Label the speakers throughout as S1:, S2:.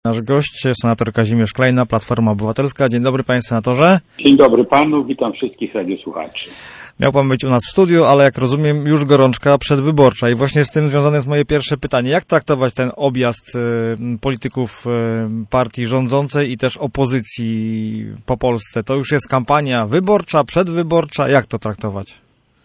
S1: Nasz gość, senator Kazimierz Klejna, Platforma Obywatelska. Dzień dobry, panie senatorze.
S2: Dzień dobry panu, witam wszystkich radiosłuchaczy.
S1: Miał pan być u nas w studiu, ale jak rozumiem, już gorączka przedwyborcza i właśnie z tym związane jest moje pierwsze pytanie. Jak traktować ten objazd polityków partii rządzącej i też opozycji po Polsce? To już jest kampania wyborcza, przedwyborcza? Jak to traktować?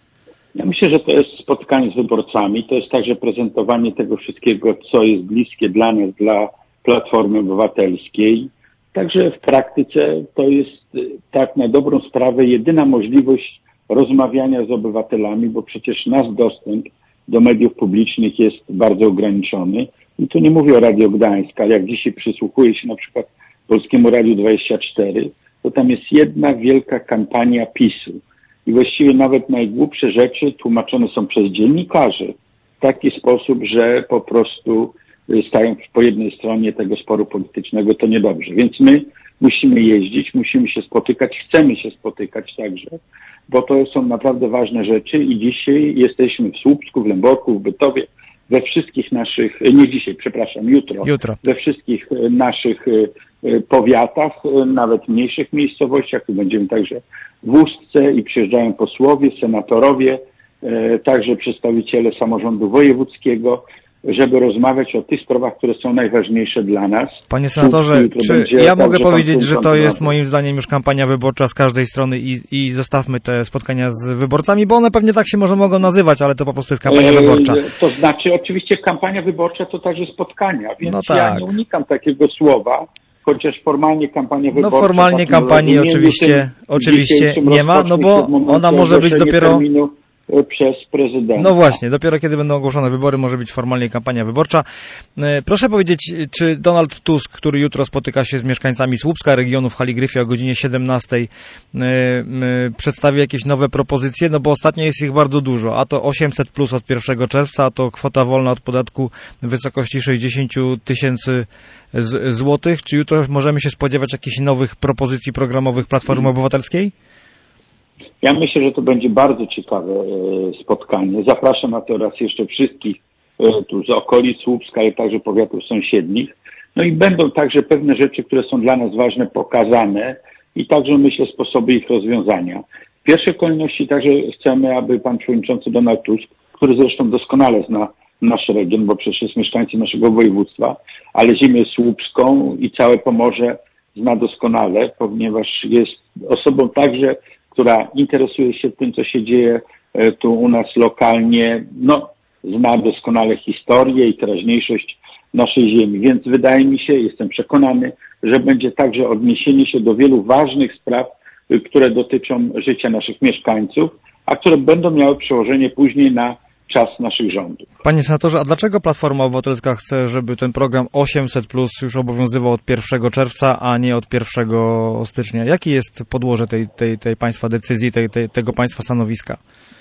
S2: Ja myślę, że to jest spotkanie z wyborcami. To jest także prezentowanie tego wszystkiego, co jest bliskie dla nas, dla Platformy Obywatelskiej. Także w praktyce to jest tak na dobrą sprawę jedyna możliwość rozmawiania z obywatelami, bo przecież nasz dostęp do mediów publicznych jest bardzo ograniczony. I tu nie mówię o Radio Gdańsk, ale jak dzisiaj przysłuchuję się na przykład Polskiemu Radiu 24, to tam jest jedna wielka kampania PiS-u. I właściwie nawet najgłupsze rzeczy tłumaczone są przez dziennikarzy w taki sposób, że po prostu stają po jednej stronie tego sporu politycznego, to niedobrze. Więc my musimy jeździć, musimy się spotykać, chcemy się spotykać także, bo to są naprawdę ważne rzeczy i dzisiaj jesteśmy w Słupsku, w Lęborku, w Bytowie, we wszystkich naszych, nie dzisiaj, przepraszam, jutro. We wszystkich naszych powiatach, nawet mniejszych miejscowościach, tu będziemy także w Ustce i przyjeżdżają posłowie, senatorowie, także przedstawiciele samorządu wojewódzkiego, żeby rozmawiać o tych sprawach, które są najważniejsze dla nas.
S1: Panie senatorze, czy ja mogę powiedzieć, że to jest moim zdaniem już kampania wyborcza z każdej strony i zostawmy te spotkania z wyborcami, bo one pewnie tak się może mogą nazywać, ale to po prostu jest kampania wyborcza.
S2: To znaczy, oczywiście kampania wyborcza to także spotkania, więc
S1: no tak.
S2: Ja nie unikam takiego słowa, chociaż formalnie kampania wyborcza...
S1: No formalnie kampanii oczywiście nie ma, no bo ona może być dopiero...
S2: przez prezydenta.
S1: No właśnie, dopiero kiedy będą ogłoszone wybory, może być formalnie kampania wyborcza. Proszę powiedzieć, czy Donald Tusk, który jutro spotyka się z mieszkańcami Słupska, regionu w Haligryfie o godzinie 17, przedstawi jakieś nowe propozycje? No bo ostatnio jest ich bardzo dużo, a to 800 plus od 1 czerwca, a to kwota wolna od podatku w wysokości 60 000 złotych. Czy jutro możemy się spodziewać jakichś nowych propozycji programowych Platformy Obywatelskiej?
S2: Ja myślę, że to będzie bardzo ciekawe spotkanie. Zapraszam na to raz jeszcze wszystkich tu z okolic Słupska, ale także powiatów sąsiednich. No i będą także pewne rzeczy, które są dla nas ważne, pokazane i także myślę sposoby ich rozwiązania. W pierwszej kolejności także chcemy, aby pan przewodniczący Donald Tusk, który zresztą doskonale zna nasz region, bo przecież jest mieszkańcem naszego województwa, ale ziemię słupską i całe Pomorze zna doskonale, ponieważ jest osobą także, która interesuje się tym, co się dzieje tu u nas lokalnie, no, zna doskonale historię i teraźniejszość naszej ziemi. Więc wydaje mi się, jestem przekonany, że będzie także odniesienie się do wielu ważnych spraw, które dotyczą życia naszych mieszkańców, a które będą miały przełożenie później na czas naszych rządów.
S1: Panie senatorze, a dlaczego Platforma Obywatelska chce, żeby ten program 800 plus już obowiązywał od 1 czerwca, a nie od 1 stycznia? Jakie jest podłoże tej państwa decyzji, tego państwa stanowiska?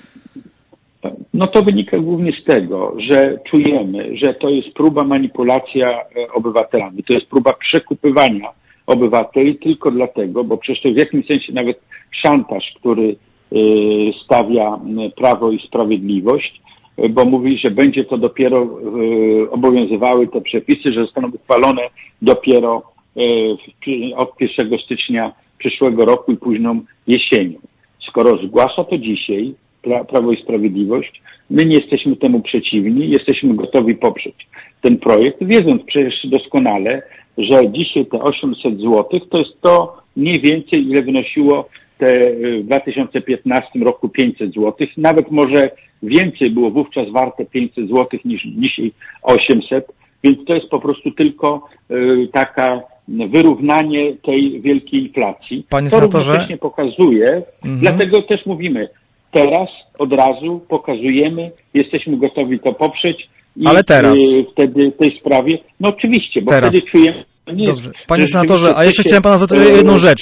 S2: No to wynika głównie z tego, że czujemy, że to jest próba manipulacja obywatelami. To jest próba przekupywania obywateli tylko dlatego, bo przecież to w jakimś sensie nawet szantaż, który stawia Prawo i Sprawiedliwość, bo mówi, że będzie to dopiero obowiązywały te przepisy, że zostaną uchwalone dopiero od 1 stycznia przyszłego roku i późną jesienią. Skoro zgłasza to dzisiaj Prawo i Sprawiedliwość, my nie jesteśmy temu przeciwni, jesteśmy gotowi poprzeć ten projekt, wiedząc przecież doskonale, że dzisiaj te 800 zł to jest to mniej więcej, ile wynosiło w 2015 roku 500 zł. Nawet może więcej było wówczas warte 500 zł niż dzisiaj 800, więc to jest po prostu tylko taka wyrównanie tej wielkiej inflacji.
S1: Panie
S2: to
S1: senatorze,
S2: równocześnie pokazuje, dlatego też mówimy, teraz od razu pokazujemy, jesteśmy gotowi to poprzeć i
S1: ale teraz
S2: wtedy w tej sprawie, no oczywiście, bo
S1: teraz
S2: wtedy czujemy.
S1: Dobrze. Panie senatorze, a jeszcze chciałem pana zapytać jedną rzecz.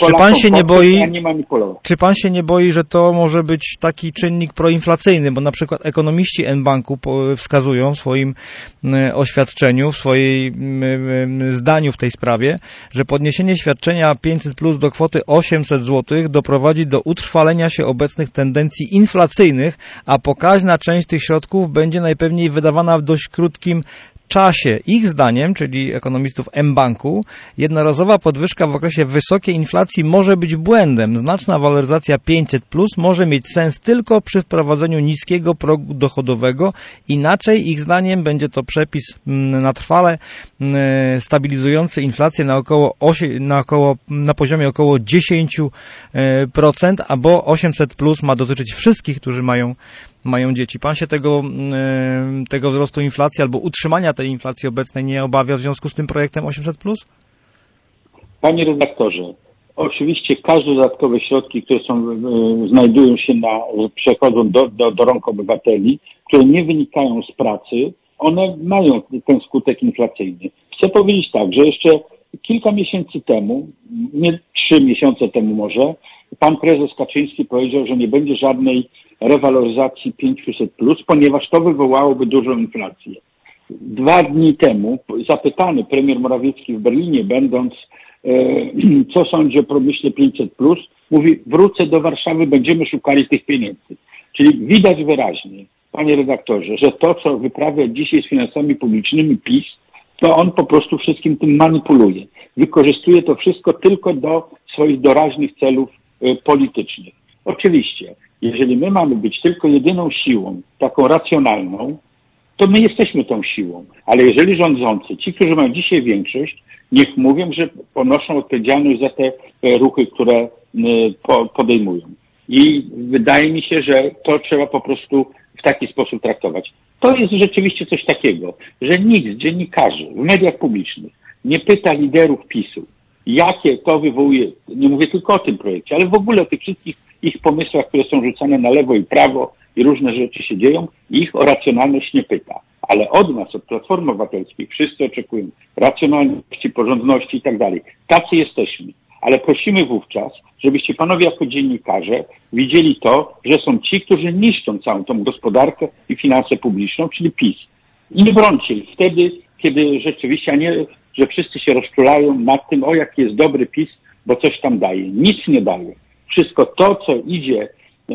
S1: Czy pan się nie boi, że to może być taki czynnik proinflacyjny, bo na przykład ekonomiści N-Banku wskazują w swoim oświadczeniu, w swoim zdaniu w tej sprawie, że podniesienie świadczenia 500 plus do kwoty 800 zł doprowadzi do utrwalenia się obecnych tendencji inflacyjnych, a pokaźna część tych środków będzie najpewniej wydawana w dość krótkim czasie. Ich zdaniem, czyli ekonomistów mBanku, jednorazowa podwyżka w okresie wysokiej inflacji może być błędem. Znaczna waloryzacja 500+ może mieć sens tylko przy wprowadzeniu niskiego progu dochodowego. Inaczej, ich zdaniem, będzie to przepis na trwale stabilizujący inflację na poziomie około 10%, albo 800+ ma dotyczyć wszystkich, którzy mają dzieci. Pan się tego wzrostu inflacji albo utrzymania tej inflacji obecnej nie obawia w związku z tym projektem 800+?
S2: Panie redaktorze, oczywiście każde dodatkowe środki, które znajdują się przechodzą do rąk obywateli, które nie wynikają z pracy, one mają ten skutek inflacyjny. Chcę powiedzieć tak, że jeszcze kilka miesięcy temu, nie 3 miesiące temu może, pan prezes Kaczyński powiedział, że nie będzie żadnej rewaloryzacji 500+, ponieważ to wywołałoby dużą inflację. 2 dni temu, zapytany premier Morawiecki w Berlinie, będąc, co sądzi o pomyśle 500+, mówi, wrócę do Warszawy, będziemy szukali tych pieniędzy. Czyli widać wyraźnie, panie redaktorze, że to, co wyprawia dzisiaj z finansami publicznymi PiS, to on po prostu wszystkim tym manipuluje. Wykorzystuje to wszystko tylko do swoich doraźnych celów politycznych. Oczywiście, jeżeli my mamy być tylko jedyną siłą, taką racjonalną, to my jesteśmy tą siłą. Ale jeżeli rządzący, ci, którzy mają dzisiaj większość, niech mówią, że ponoszą odpowiedzialność za te ruchy, które podejmują. I wydaje mi się, że to trzeba po prostu w taki sposób traktować. To jest rzeczywiście coś takiego, że nikt z dziennikarzy w mediach publicznych nie pyta liderów PiS-u, jakie to wywołuje, nie mówię tylko o tym projekcie, ale w ogóle o tych wszystkich ich pomysłach, które są rzucane na lewo i prawo i różne rzeczy się dzieją, ich o racjonalność nie pyta. Ale od nas, od Platformy Obywatelskiej, wszyscy oczekują racjonalności, porządności i tak dalej. Tacy jesteśmy. Ale prosimy wówczas, żebyście panowie jako dziennikarze widzieli to, że są ci, którzy niszczą całą tą gospodarkę i finansę publiczną, czyli PiS. I nie brońcie ich wtedy, kiedy rzeczywiście, a nie, że wszyscy się rozczulają nad tym, o jaki jest dobry PiS, bo coś tam daje. Nic nie daje. Wszystko to, co idzie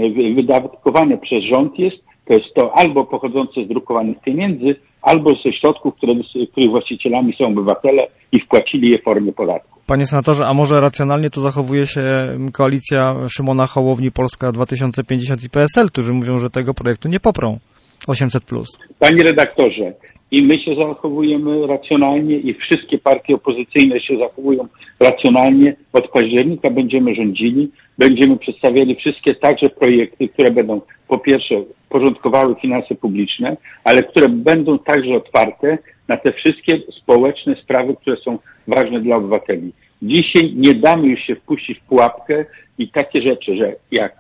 S2: wydatkowane przez rząd to jest to albo pochodzące z drukowanych pieniędzy, albo ze środków, których właścicielami są obywatele i wpłacili je w formie podatku.
S1: Panie senatorze, a może racjonalnie tu zachowuje się koalicja Szymona Hołowni, Polska 2050 i PSL, którzy mówią, że tego projektu nie poprą 800+.
S2: Panie redaktorze, i my się zachowujemy racjonalnie i wszystkie partie opozycyjne się zachowują racjonalnie. Od października będziemy rządzili, będziemy przedstawiali wszystkie także projekty, które będą po pierwsze porządkowały finanse publiczne, ale które będą także otwarte na te wszystkie społeczne sprawy, które są ważne dla obywateli. Dzisiaj nie damy już się wpuścić w pułapkę i takie rzeczy, że jak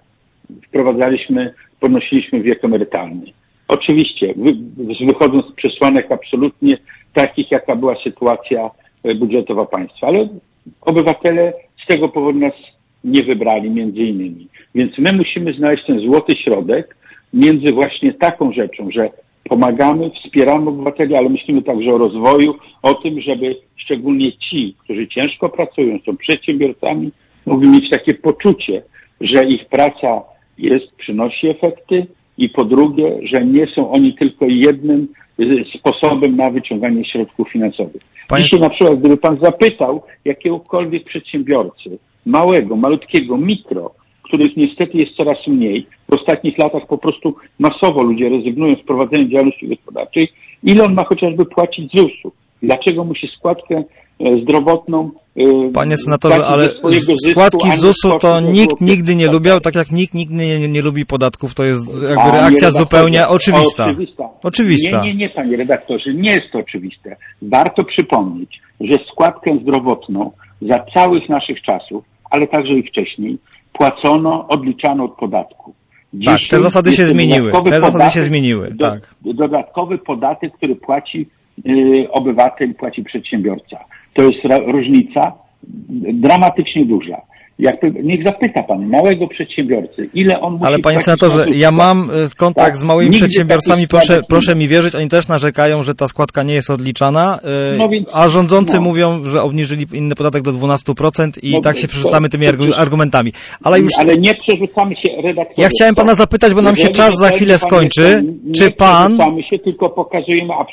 S2: podnosiliśmy wiek emerytalny. Oczywiście, wychodząc z przesłanek absolutnie takich, jaka była sytuacja budżetowa państwa, ale obywatele z tego powodu nas nie wybrali między innymi. Więc my musimy znaleźć ten złoty środek między właśnie taką rzeczą, że pomagamy, wspieramy obywateli, ale myślimy także o rozwoju, o tym, żeby szczególnie ci, którzy ciężko pracują, są przedsiębiorcami, mogli mieć takie poczucie, że ich praca przynosi efekty i po drugie, że nie są oni tylko jednym sposobem na wyciąganie środków finansowych. Dzisiaj na przykład, gdyby pan zapytał jakiegokolwiek przedsiębiorcy, małego, malutkiego, mikro, których niestety jest coraz mniej, w ostatnich latach po prostu masowo ludzie rezygnują z prowadzenia działalności gospodarczej, ile on ma chociażby płacić ZUS-u? Dlaczego musi składkę zdrowotną...
S1: Panie senatorze, ale składki ZUS-u to nikt nigdy nie lubiał, tak jak nikt nigdy nie lubi podatków, to jest jakby reakcja zupełnie oczywista. Oczywista.
S2: Nie, panie redaktorze, nie jest to oczywiste. Warto przypomnieć, że składkę zdrowotną za całych naszych czasów, ale także i wcześniej, odliczano od podatku. Dzisiaj
S1: tak, te zasady się zmieniły. Tak.
S2: Dodatkowy podatek, który płaci obywatel, płaci przedsiębiorca. To jest różnica dramatycznie duża. Niech zapyta pan małego przedsiębiorcy, ile on musi
S1: ale panie senatorze, ja mam kontakt z małymi przedsiębiorcami, proszę mi wierzyć, oni też narzekają, że ta składka nie jest odliczana, a rządzący mówią, że obniżyli inny podatek do 12% i tak się przerzucamy tymi argumentami.
S2: Ale nie przerzucamy się, redaktorze.
S1: Ja chciałem pana zapytać, bo nam się czas za chwilę skończy, czy pan...
S2: Nie przerzucamy się, tylko pokazujemy absurd.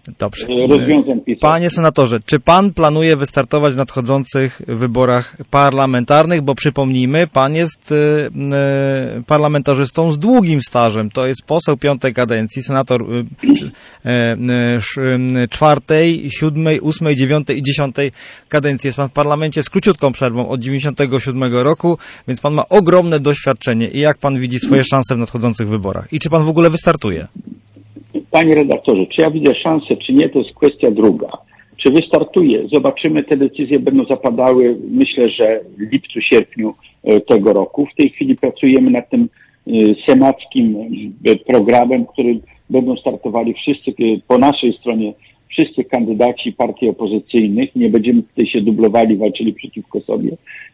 S1: Dobrze.
S2: rozwiązań PiS.
S1: Panie senatorze, czy pan planuje wystartować w nadchodzących wyborach parlamentarnych? Bo przypomnijmy, pan jest parlamentarzystą z długim stażem. To jest poseł 5. kadencji, senator 4., 7., 8., 9. i 10. kadencji. Jest pan w parlamencie z króciutką przerwą od 97 roku, więc pan ma ogromne doświadczenie. I jak pan widzi swoje szanse w nadchodzących wyborach? I czy pan w ogóle wystartuje?
S2: Panie redaktorze, czy ja widzę szansę, czy nie, to jest kwestia druga. Czy wystartuję? Zobaczymy, te decyzje będą zapadały, myślę, że w lipcu, sierpniu tego roku. W tej chwili pracujemy nad tym senackim programem, który będą startowali wszyscy, po naszej stronie, wszyscy kandydaci partii opozycyjnych. Nie będziemy tutaj się dublowali, walczyli przeciwko sobie.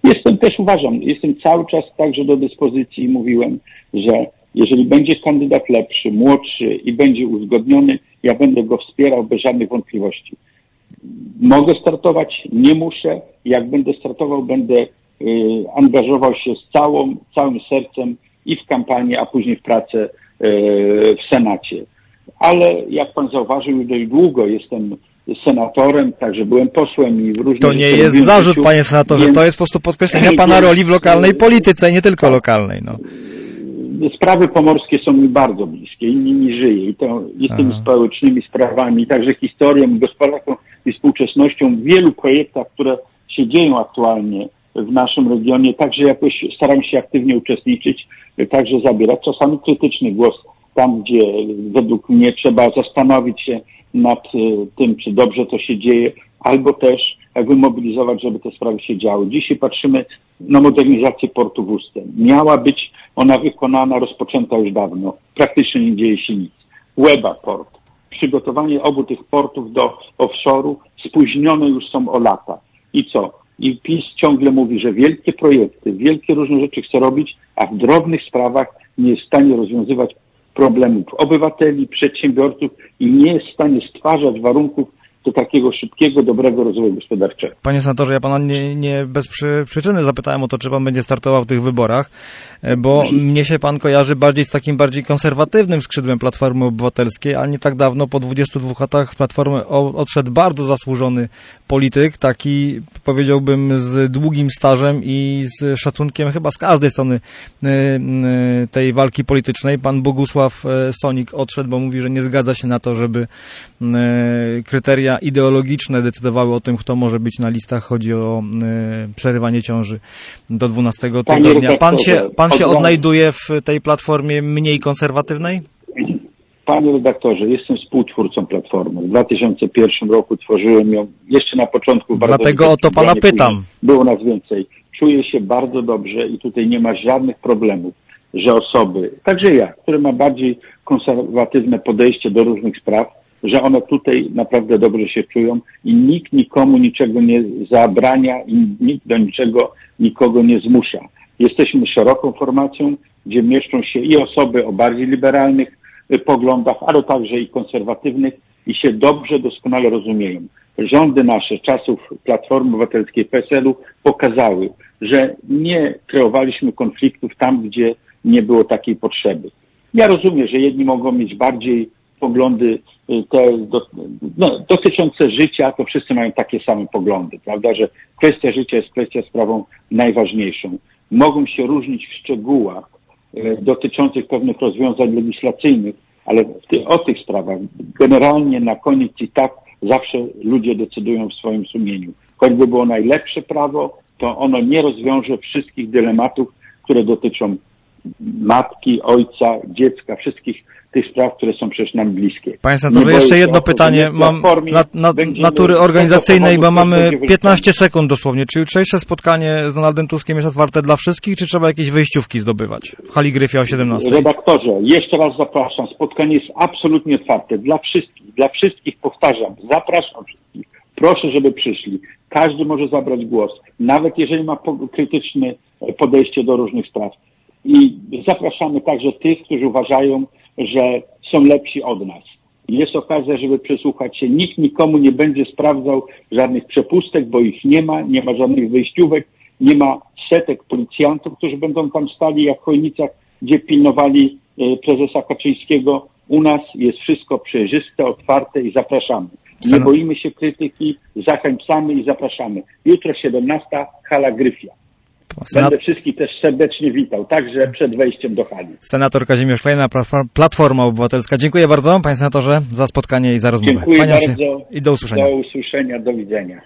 S2: Jestem cały czas także do dyspozycji i mówiłem, że jeżeli będzie kandydat lepszy, młodszy i będzie uzgodniony, ja będę go wspierał bez żadnych wątpliwości. Mogę startować, nie muszę. Jak będę startował, będę angażował się z całym sercem i w kampanię, a później w pracę w Senacie. Ale jak pan zauważył, już dość długo jestem senatorem, także byłem posłem i w różnych...
S1: To nie jest zarzut, panie senatorze, to jest po prostu podkreślenie pana roli w lokalnej polityce, nie tylko lokalnej. No.
S2: Sprawy pomorskie są mi bardzo bliskie i nimi żyję i tymi społecznymi sprawami, także historią, gospodarką i współczesnością w wielu projektach, które się dzieją aktualnie w naszym regionie, także jakoś staram się aktywnie uczestniczyć, także zabierać czasami krytyczny głos tam, gdzie według mnie trzeba zastanowić się nad tym, czy dobrze to się dzieje, albo też jakby mobilizować, żeby te sprawy się działy. Dzisiaj patrzymy na modernizację portu w Ustce. Miała być ona wykonana, rozpoczęta już dawno. Praktycznie nie dzieje się nic. Łeba port. Przygotowanie obu tych portów do offshore'u spóźnione już są o lata. I co? I PiS ciągle mówi, że wielkie projekty, wielkie różne rzeczy chce robić, a w drobnych sprawach nie jest w stanie rozwiązywać problemów obywateli, przedsiębiorców i nie jest w stanie stwarzać warunków do takiego szybkiego, dobrego rozwoju gospodarczego.
S1: Panie senatorze, ja pana nie bez przyczyny zapytałem o to, czy pan będzie startował w tych wyborach, bo mnie się pan kojarzy bardziej z takim bardziej konserwatywnym skrzydłem Platformy Obywatelskiej, ale nie tak dawno, po 22 latach z Platformy odszedł bardzo zasłużony polityk, taki powiedziałbym z długim stażem i z szacunkiem chyba z każdej strony tej walki politycznej. Pan Bogusław Sonik odszedł, bo mówi, że nie zgadza się na to, żeby kryteria ideologiczne decydowały o tym, kto może być na listach. Chodzi o przerywanie ciąży do 12 tygodnia. Pan się odnajduje w tej platformie mniej konserwatywnej?
S2: Panie redaktorze, jestem współtwórcą Platformy. W 2001 roku tworzyłem ją jeszcze na początku.
S1: Dlatego o to pana pytam.
S2: Było nas więcej. Czuję się bardzo dobrze i tutaj nie ma żadnych problemów, że osoby, także ja, które ma bardziej konserwatywne podejście do różnych spraw, że one tutaj naprawdę dobrze się czują i nikt nikomu niczego nie zabrania i nikt do niczego nikogo nie zmusza. Jesteśmy szeroką formacją, gdzie mieszczą się i osoby o bardziej liberalnych poglądach, ale także i konserwatywnych i się dobrze, doskonale rozumieją. Rządy nasze czasów Platformy Obywatelskiej, PSL-u pokazały, że nie kreowaliśmy konfliktów tam, gdzie nie było takiej potrzeby. Ja rozumiem, że jedni mogą mieć bardziej poglądy dotyczące życia, to wszyscy mają takie same poglądy, prawda, że kwestia życia jest sprawą najważniejszą. Mogą się różnić w szczegółach dotyczących pewnych rozwiązań legislacyjnych, ale o tych sprawach generalnie na koniec i tak zawsze ludzie decydują w swoim sumieniu. Choćby było najlepsze prawo, to ono nie rozwiąże wszystkich dylematów, które dotyczą matki, ojca, dziecka, wszystkich tych spraw, które są przecież nam bliskie.
S1: Panie senatorze, jeszcze jedno pytanie mam natury organizacyjnej, bo mamy 15 sekund dosłownie. Czy jutrzejsze spotkanie z Donaldem Tuskiem jest otwarte dla wszystkich, czy trzeba jakieś wejściówki zdobywać w hali Gryfia o 17?
S2: Redaktorze, jeszcze raz zapraszam. Spotkanie jest absolutnie otwarte dla wszystkich. Dla wszystkich powtarzam. Zapraszam wszystkich. Proszę, żeby przyszli. Każdy może zabrać głos, nawet jeżeli ma krytyczne podejście do różnych spraw. I zapraszamy także tych, którzy uważają, że są lepsi od nas. Jest okazja, żeby przesłuchać się. Nikt nikomu nie będzie sprawdzał żadnych przepustek, bo ich nie ma żadnych wejściówek, nie ma setek policjantów, którzy będą tam stali jak w Chojnicach, gdzie pilnowali prezesa Kaczyńskiego. U nas jest wszystko przejrzyste, otwarte i zapraszamy. Nie boimy się krytyki, zachęcamy i zapraszamy. Jutro 17, hala Gryfia. Będę wszystkich też serdecznie witał, także przed wejściem do hali.
S1: Senator Kazimierz Klejna, Platforma Obywatelska. Dziękuję bardzo, panie senatorze, za spotkanie i za rozmowę.
S2: Dziękuję bardzo
S1: I do usłyszenia.
S2: Do usłyszenia, do widzenia.